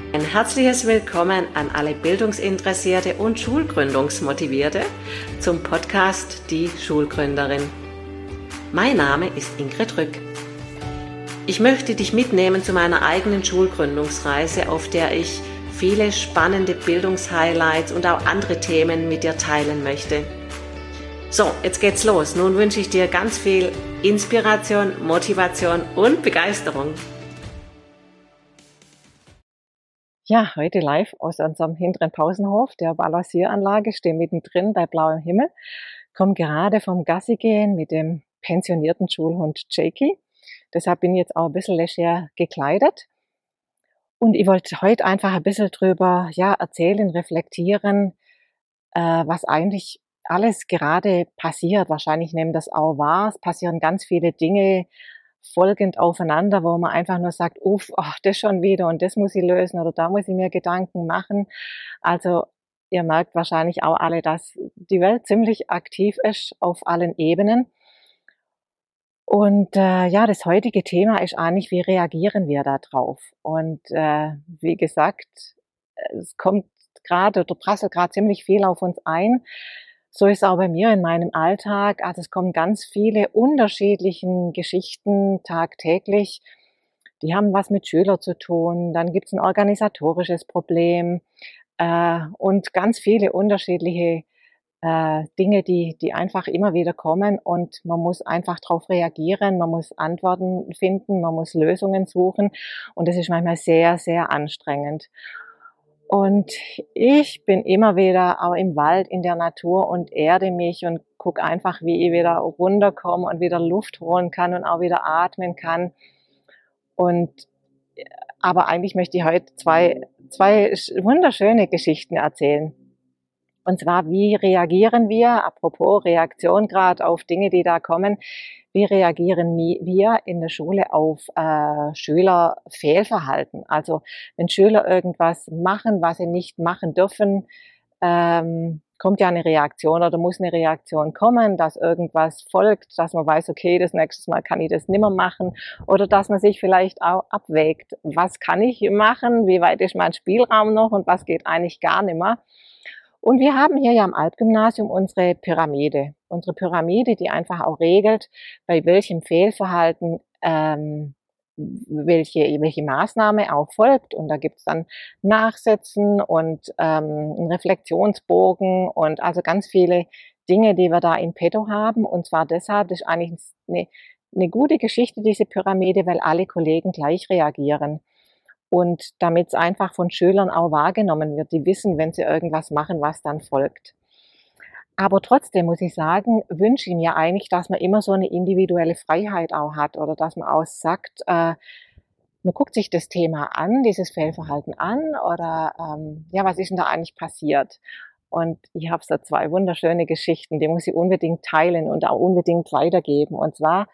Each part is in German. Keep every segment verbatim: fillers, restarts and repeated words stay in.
Ein herzliches Willkommen an alle Bildungsinteressierte und Schulgründungsmotivierte zum Podcast Die Schulgründerin. Mein Name ist Ingrid Rück. Ich möchte dich mitnehmen zu meiner eigenen Schulgründungsreise, auf der ich viele spannende Bildungshighlights und auch andere Themen mit dir teilen möchte. So, jetzt geht's los. Nun wünsche ich dir ganz viel Inspiration, Motivation und Begeisterung. Ja, heute live aus unserem hinteren Pausenhof der Balancieranlage, stehe mittendrin bei blauem Himmel, komme gerade vom Gassigehen mit dem pensionierten Schulhund Jakey. Deshalb bin ich jetzt auch ein bisschen leger gekleidet. Und ich wollte heute einfach ein bisschen drüber ja, erzählen, reflektieren, äh, was eigentlich alles gerade passiert. Wahrscheinlich nehmen das auch wahr. Es passieren ganz viele Dinge folgend aufeinander, wo man einfach nur sagt, uff, ach, das schon wieder und das muss ich lösen oder da muss ich mir Gedanken machen. Also ihr merkt wahrscheinlich auch alle, dass die Welt ziemlich aktiv ist auf allen Ebenen. Und äh, ja, das heutige Thema ist eigentlich, wie reagieren wir da drauf? Und äh, wie gesagt, es kommt gerade oder prasselt gerade ziemlich viel auf uns ein. So ist es auch bei mir in meinem Alltag. Also es kommen ganz viele unterschiedliche Geschichten tagtäglich. Die haben was mit Schülern zu tun. Dann gibt es ein organisatorisches Problem äh, und ganz viele unterschiedliche äh, Dinge, die, die einfach immer wieder kommen. Und man muss einfach darauf reagieren. Man muss Antworten finden. Man muss Lösungen suchen. Und das ist manchmal sehr, sehr anstrengend. Und ich bin immer wieder auch im Wald, in der Natur und erde mich und gucke einfach, wie ich wieder runterkomme und wieder Luft holen kann und auch wieder atmen kann. Und, aber eigentlich möchte ich heute zwei, zwei wunderschöne Geschichten erzählen. Und zwar, wie reagieren wir, apropos Reaktion gerade auf Dinge, die da kommen, wie reagieren wir in der Schule auf äh, Schülerfehlverhalten? Also wenn Schüler irgendwas machen, was sie nicht machen dürfen, ähm, kommt ja eine Reaktion oder muss eine Reaktion kommen, dass irgendwas folgt, dass man weiß, okay, das nächste Mal kann ich das nimmer machen oder dass man sich vielleicht auch abwägt, was kann ich machen, wie weit ist mein Spielraum noch und was geht eigentlich gar nimmer. Und wir haben hier ja am Altgymnasium unsere Pyramide. Unsere Pyramide, die einfach auch regelt, bei welchem Fehlverhalten ähm, welche, welche Maßnahme auch folgt. Und da gibt's dann Nachsätzen und ähm, einen Reflexionsbogen und also ganz viele Dinge, die wir da in petto haben. Und zwar deshalb, das ist eigentlich eine, eine gute Geschichte, diese Pyramide, weil alle Kollegen gleich reagieren. Und damit es einfach von Schülern auch wahrgenommen wird. Die wissen, wenn sie irgendwas machen, was dann folgt. Aber trotzdem muss ich sagen, wünsche ich mir eigentlich, dass man immer so eine individuelle Freiheit auch hat oder dass man auch sagt, äh, man guckt sich das Thema an, dieses Fehlverhalten an oder ähm, ja, was ist denn da eigentlich passiert? Und ich habe da zwei wunderschöne Geschichten, die muss ich unbedingt teilen und auch unbedingt weitergeben. Und zwar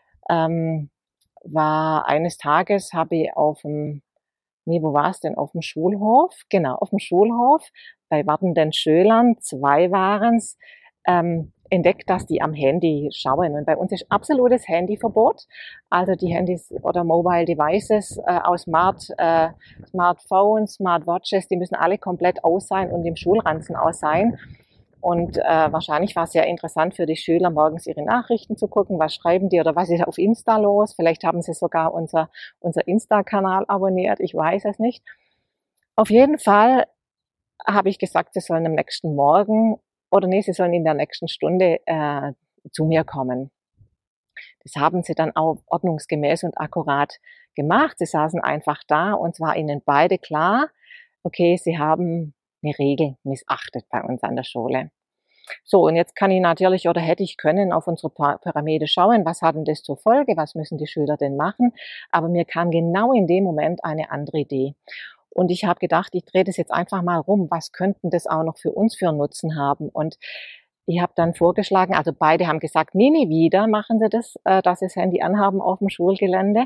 ähm, war eines Tages, habe ich auf dem Nee, wo war es denn? Auf dem Schulhof? Genau, auf dem Schulhof bei wartenden Schülern, zwei waren's, ähm, entdeckt, dass die am Handy schauen. Und bei uns ist absolutes Handyverbot. Also die Handys oder Mobile Devices äh, aus Smart, äh, Smartphones, Smartwatches, die müssen alle komplett aus sein und im Schulranzen aus sein. Und äh, wahrscheinlich war es sehr interessant für die Schüler, morgens ihre Nachrichten zu gucken, was schreiben die oder was ist auf Insta los. Vielleicht haben sie sogar unser, unser Insta-Kanal abonniert, ich weiß es nicht. Auf jeden Fall habe ich gesagt, sie sollen am nächsten Morgen oder nee, sie sollen in der nächsten Stunde äh, zu mir kommen. Das haben sie dann auch ordnungsgemäß und akkurat gemacht. Sie saßen einfach da und es war ihnen beide klar, okay, sie haben eine Regel missachtet bei uns an der Schule. So, und jetzt kann ich natürlich oder hätte ich können auf unsere Pyramide schauen, was hat denn das zur Folge, was müssen die Schüler denn machen, aber mir kam genau in dem Moment eine andere Idee. Und ich habe gedacht, ich drehe das jetzt einfach mal rum, was könnten das auch noch für uns für einen Nutzen haben? Und ich habe dann vorgeschlagen, also beide haben gesagt, nie, nie wieder machen sie das, äh, dass sie das Handy anhaben auf dem Schulgelände.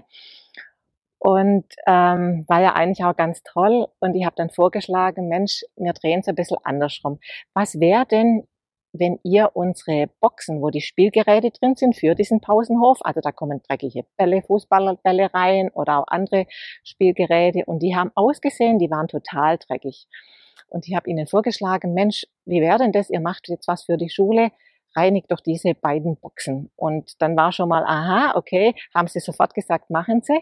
Und ähm, war ja eigentlich auch ganz toll. Und ich habe dann vorgeschlagen, Mensch, wir drehen es ein bisschen andersrum. Was wäre denn, wenn ihr unsere Boxen, wo die Spielgeräte drin sind für diesen Pausenhof, also da kommen dreckige Bälle, Fußballbälle rein oder auch andere Spielgeräte und die haben ausgesehen, die waren total dreckig. Und ich habe ihnen vorgeschlagen, Mensch, wie wäre denn das, ihr macht jetzt was für die Schule, reinigt doch diese beiden Boxen. Und dann war schon mal, aha, okay, haben sie sofort gesagt, machen sie.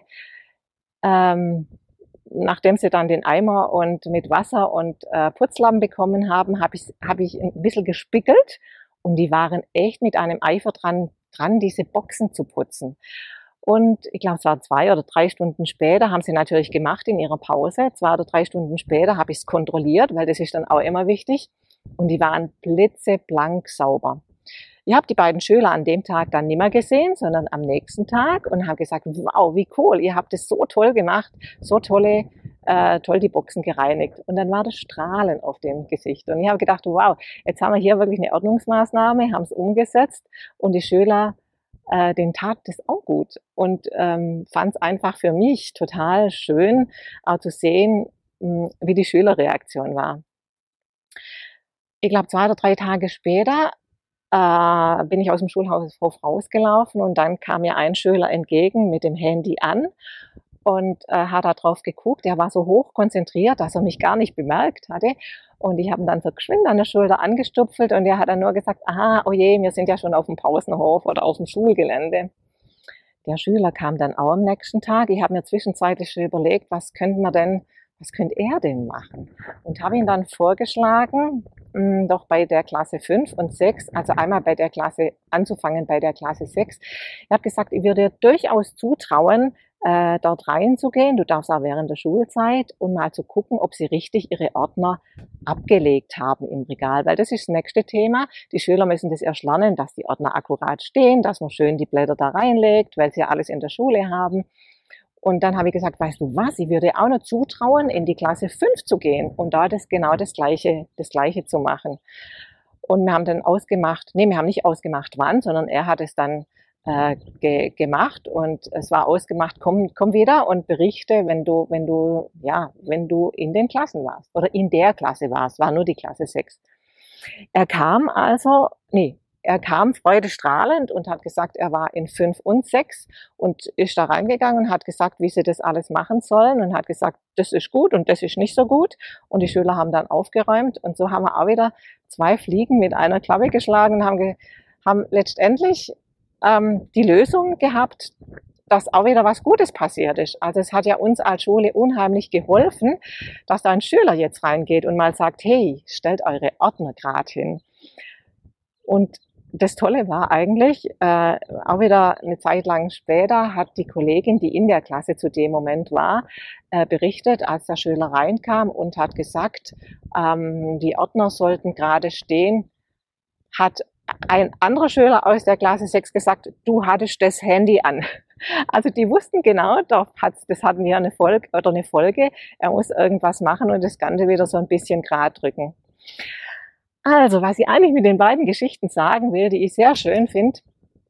Ähm, nachdem sie dann den Eimer und mit Wasser und äh, Putzlappen bekommen haben, habe ich, hab ich ein bisschen gespickelt und die waren echt mit einem Eifer dran, dran diese Boxen zu putzen. Und ich glaube, es war zwei oder drei Stunden später, haben sie natürlich gemacht in ihrer Pause. Zwei oder drei Stunden später habe ich es kontrolliert, weil das ist dann auch immer wichtig. Und die waren blitzeblank sauber. Ich habe die beiden Schüler an dem Tag dann nicht mehr gesehen, sondern am nächsten Tag und habe gesagt, wow, wie cool, ihr habt es so toll gemacht, so tolle, äh, toll die Boxen gereinigt. Und dann war das Strahlen auf dem Gesicht. Und ich habe gedacht, wow, jetzt haben wir hier wirklich eine Ordnungsmaßnahme, haben es umgesetzt und die Schüler, äh, denen tat das auch gut. Und ähm, fand es einfach für mich total schön, auch zu sehen, mh, wie die Schülerreaktion war. Ich glaube, zwei oder drei Tage später äh, bin ich aus dem Schulhaushof rausgelaufen und dann kam mir ein Schüler entgegen mit dem Handy an und äh, hat da drauf geguckt. Er war so hoch konzentriert, dass er mich gar nicht bemerkt hatte. Und ich habe ihn dann so geschwind an der Schulter angestupfelt und er hat dann nur gesagt, aha, oh je, wir sind ja schon auf dem Pausenhof oder auf dem Schulgelände. Der Schüler kam dann auch am nächsten Tag. Ich habe mir zwischenzeitlich schon überlegt, was könnte man denn Was könnte er denn machen? Und habe ihn dann vorgeschlagen, mh, doch bei der Klasse fünf und sechs, also einmal bei der Klasse, anzufangen bei der Klasse sechs. Ich habe gesagt, ich würde dir durchaus zutrauen, äh, dort reinzugehen. Du darfst auch während der Schulzeit und mal zu gucken, ob sie richtig ihre Ordner abgelegt haben im Regal. Weil das ist das nächste Thema. Die Schüler müssen das erst lernen, dass die Ordner akkurat stehen, dass man schön die Blätter da reinlegt, weil sie ja alles in der Schule haben. Und dann habe ich gesagt, weißt du was, ich würde auch noch zutrauen, in die Klasse fünf zu gehen und da das genau das Gleiche, das Gleiche zu machen. Und wir haben dann ausgemacht, nee, wir haben nicht ausgemacht, wann, sondern er hat es dann äh, ge gemacht und es war ausgemacht, komm, komm wieder und berichte, wenn du, wenn du, ja, wenn du in den Klassen warst oder in der Klasse warst, war nur die Klasse sechs. Er kam also, nee, Er kam freudestrahlend und hat gesagt, er war in fünf und sechs und ist da reingegangen und hat gesagt, wie sie das alles machen sollen und hat gesagt, das ist gut und das ist nicht so gut. Und die Schüler haben dann aufgeräumt und so haben wir auch wieder zwei Fliegen mit einer Klappe geschlagen und haben, ge haben letztendlich ähm, die Lösung gehabt, dass auch wieder was Gutes passiert ist. Also es hat ja uns als Schule unheimlich geholfen, dass da ein Schüler jetzt reingeht und mal sagt, hey, stellt eure Ordner gerade hin. Und das Tolle war eigentlich, äh, auch wieder eine Zeit lang später hat die Kollegin, die in der Klasse zu dem Moment war, äh, berichtet, als der Schüler reinkam und hat gesagt, ähm, die Ordner sollten gerade stehen, hat ein anderer Schüler aus der Klasse sechs gesagt, du hattest das Handy an. Also die wussten genau, das hatten wir eine Folge oder eine Folge, er muss irgendwas machen und das Ganze wieder so ein bisschen gerade drücken. Also, was ich eigentlich mit den beiden Geschichten sagen will, die ich sehr schön finde,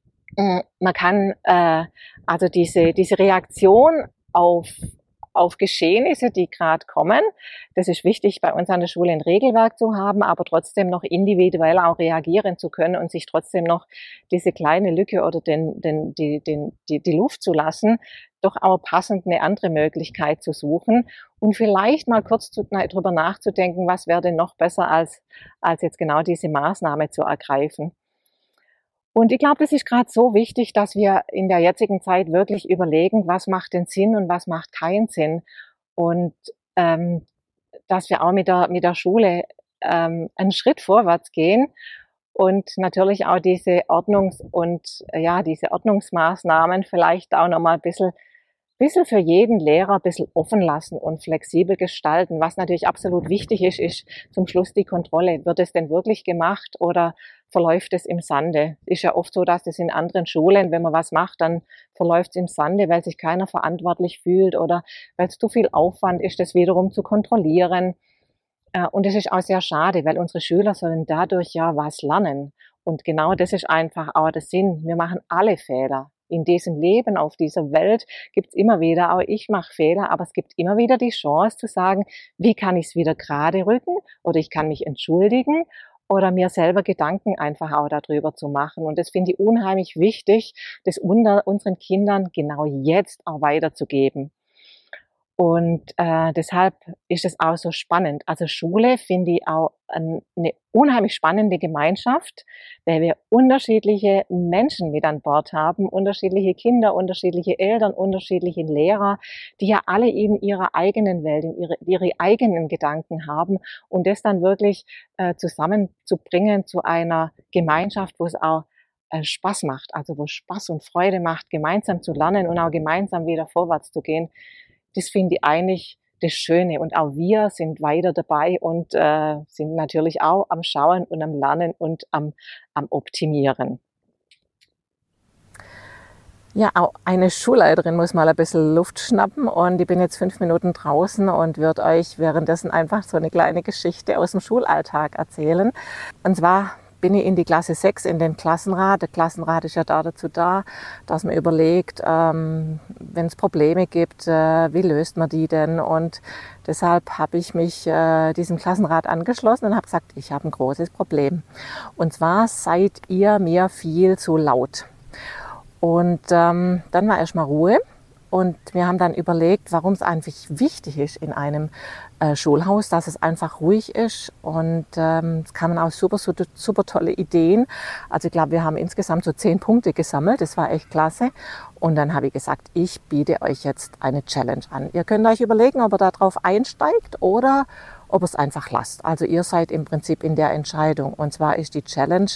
man kann äh, also diese diese Reaktion auf auf Geschehnisse, die gerade kommen, das ist wichtig bei uns an der Schule ein Regelwerk zu haben, aber trotzdem noch individuell auch reagieren zu können und sich trotzdem noch diese kleine Lücke oder den den die den die die Luft zu lassen, doch auch passend eine andere Möglichkeit zu suchen und vielleicht mal kurz zu, na, drüber nachzudenken, was wäre denn noch besser, als, als jetzt genau diese Maßnahme zu ergreifen. Und ich glaube, das ist gerade so wichtig, dass wir in der jetzigen Zeit wirklich überlegen, was macht denn Sinn und was macht keinen Sinn. Und ähm, dass wir auch mit der, mit der Schule ähm, einen Schritt vorwärts gehen und natürlich auch diese Ordnungs- und ja, diese Ordnungsmaßnahmen vielleicht auch nochmal ein bisschen bisschen für jeden Lehrer ein bisschen offen lassen und flexibel gestalten. Was natürlich absolut wichtig ist, ist zum Schluss die Kontrolle. Wird es denn wirklich gemacht oder verläuft es im Sande? Ist ja oft so, dass es in anderen Schulen, wenn man was macht, dann verläuft es im Sande, weil sich keiner verantwortlich fühlt oder weil es zu viel Aufwand ist, das wiederum zu kontrollieren. Und es ist auch sehr schade, weil unsere Schüler sollen dadurch ja was lernen. Und genau das ist einfach auch der Sinn. Wir machen alle Fehler. In diesem Leben, auf dieser Welt gibt's immer wieder, auch ich mache Fehler, aber es gibt immer wieder die Chance zu sagen, wie kann ich es wieder gerade rücken oder ich kann mich entschuldigen oder mir selber Gedanken einfach auch darüber zu machen. Und das finde ich unheimlich wichtig, das unter unseren Kindern genau jetzt auch weiterzugeben. Und äh, deshalb ist es auch so spannend. Also Schule finde ich auch ein, eine unheimlich spannende Gemeinschaft, weil wir unterschiedliche Menschen mit an Bord haben, unterschiedliche Kinder, unterschiedliche Eltern, unterschiedliche Lehrer, die ja alle in ihrer eigenen Welt, in ihre, ihre eigenen Gedanken haben und das dann wirklich äh, zusammenzubringen zu einer Gemeinschaft, wo es auch äh, Spaß macht, also wo es Spaß und Freude macht, gemeinsam zu lernen und auch gemeinsam wieder vorwärts zu gehen. Das finde ich eigentlich das Schöne. Und auch wir sind weiter dabei und äh, sind natürlich auch am Schauen und am Lernen und am, am Optimieren. Ja, auch eine Schulleiterin muss mal ein bisschen Luft schnappen und ich bin jetzt fünf Minuten draußen und würde euch währenddessen einfach so eine kleine Geschichte aus dem Schulalltag erzählen. Und zwar bin ich in die Klasse sechs, in den Klassenrat. Der Klassenrat ist ja da dazu da, dass man überlegt, ähm, wenn es Probleme gibt, äh, wie löst man die denn? Und deshalb habe ich mich äh, diesem Klassenrat angeschlossen und habe gesagt, ich habe ein großes Problem. Und zwar seid ihr mir viel zu laut. Und ähm, dann war erstmal Ruhe. Und wir haben dann überlegt, warum es einfach wichtig ist in einem äh, Schulhaus, dass es einfach ruhig ist. Und ähm, es kamen auch super, super, super tolle Ideen. Also ich glaube, wir haben insgesamt so zehn Punkte gesammelt. Das war echt klasse. Und dann habe ich gesagt, ich biete euch jetzt eine Challenge an. Ihr könnt euch überlegen, ob ihr darauf einsteigt oder ob ihr es einfach lasst. Also ihr seid im Prinzip in der Entscheidung. Und zwar ist die Challenge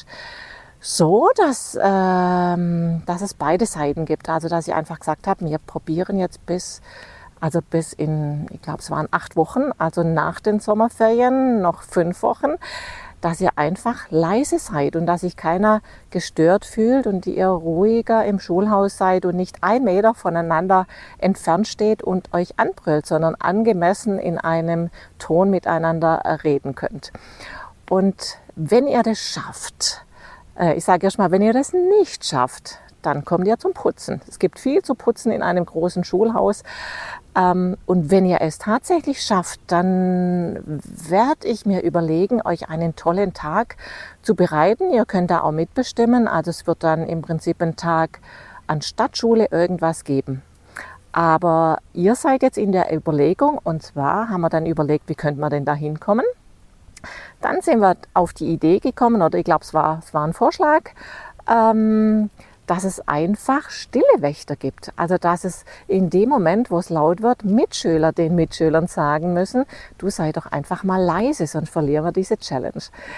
so, dass, ähm, dass es beide Seiten gibt. Also dass ich einfach gesagt habe, wir probieren jetzt bis, also bis in, ich glaube es waren acht Wochen, also nach den Sommerferien, noch fünf Wochen, dass ihr einfach leise seid und dass sich keiner gestört fühlt und ihr ruhiger im Schulhaus seid und nicht ein Meter voneinander entfernt steht und euch anbrüllt, sondern angemessen in einem Ton miteinander reden könnt. Und wenn ihr das schafft, ich sage erst mal, wenn ihr das nicht schafft, dann kommt ihr zum Putzen. Es gibt viel zu putzen in einem großen Schulhaus. Und wenn ihr es tatsächlich schafft, dann werde ich mir überlegen, euch einen tollen Tag zu bereiten. Ihr könnt da auch mitbestimmen. Also es wird dann im Prinzip ein Tag an Stadtschule irgendwas geben. Aber ihr seid jetzt in der Überlegung, und zwar haben wir dann überlegt, wie könnte man denn da hinkommen? Dann sind wir auf die Idee gekommen, oder ich glaube, es war, es war ein Vorschlag, ähm, dass es einfach stille Wächter gibt. Also dass es in dem Moment, wo es laut wird, Mitschüler den Mitschülern sagen müssen, du sei doch einfach mal leise, sonst verlieren wir diese Challenge.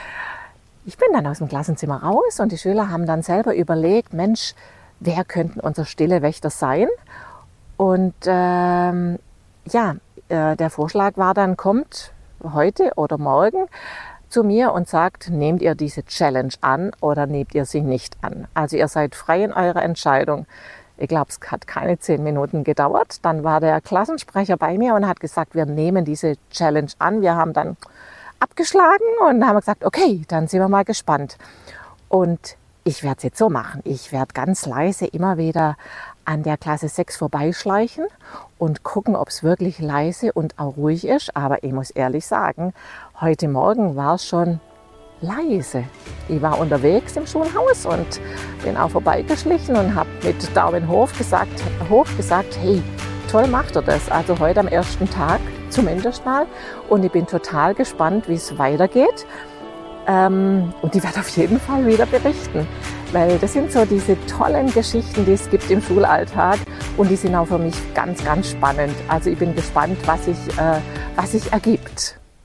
Ich bin dann aus dem Klassenzimmer raus und die Schüler haben dann selber überlegt, Mensch, wer könnten unser stille Wächter sein? Und ähm, ja, äh, der Vorschlag war dann, kommt heute oder morgen zu mir und sagt, nehmt ihr diese Challenge an oder nehmt ihr sie nicht an. Also ihr seid frei in eurer Entscheidung. Ich glaube, es hat keine zehn Minuten gedauert. Dann war der Klassensprecher bei mir und hat gesagt, wir nehmen diese Challenge an. Wir haben dann abgeschlagen und haben gesagt, okay, dann sind wir mal gespannt. Und ich werde es jetzt so machen. Ich werde ganz leise immer wieder an der Klasse sechs vorbeischleichen und gucken, ob es wirklich leise und auch ruhig ist. Aber ich muss ehrlich sagen, heute Morgen war es schon leise. Ich war unterwegs im Schulhaus und bin auch vorbeigeschlichen und habe mit Daumen hoch gesagt, hoch gesagt, hey, toll macht er das. Also heute am ersten Tag zumindest mal. Und ich bin total gespannt, wie es weitergeht. Ähm, und die werde auf jeden Fall wieder berichten, weil das sind so diese tollen Geschichten, die es gibt im Schulalltag und die sind auch für mich ganz, ganz spannend. Also ich bin gespannt, was sich, äh, was sich ergibt.